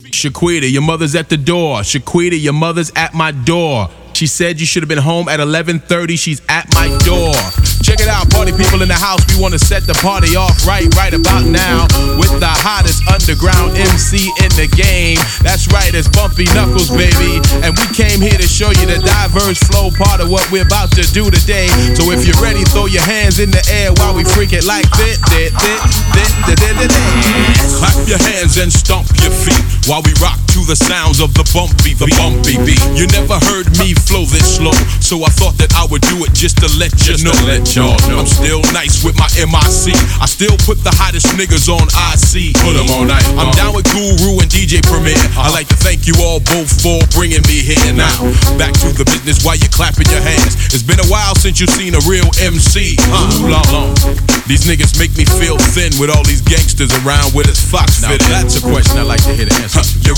Shaquita, your mother's at the door. Shaquita, your mother's at my door. She said you should have been home at 11:30. She's at my door. Check it out, party people in the house. We want to set the party off right about now with the hottest underground MC in the game. That's right, it's Bumpy Knuckles, baby. And we came here to show you the diverse flow part of what we're about to do today. So if you're ready, throw your hands in the air while we freak it like this. Clap your hands and stomp your feet while we rock to the sounds of the bumpy beat. You never heard me flow this slow, so I thought that I would do it just to let you know. I'm still nice with my MIC. I still put the hottest niggas on IC. Put them on night. I'm down with Guru and DJ Premier. I'd like to thank you all both for bringing me here. Now, back to the business while you're clapping your hands. It's been a while since you've seen a real MC. Long. These niggas make me feel thin with all these gangsters around with his fox fitted. Now that's a question I'd like to hear the answer to.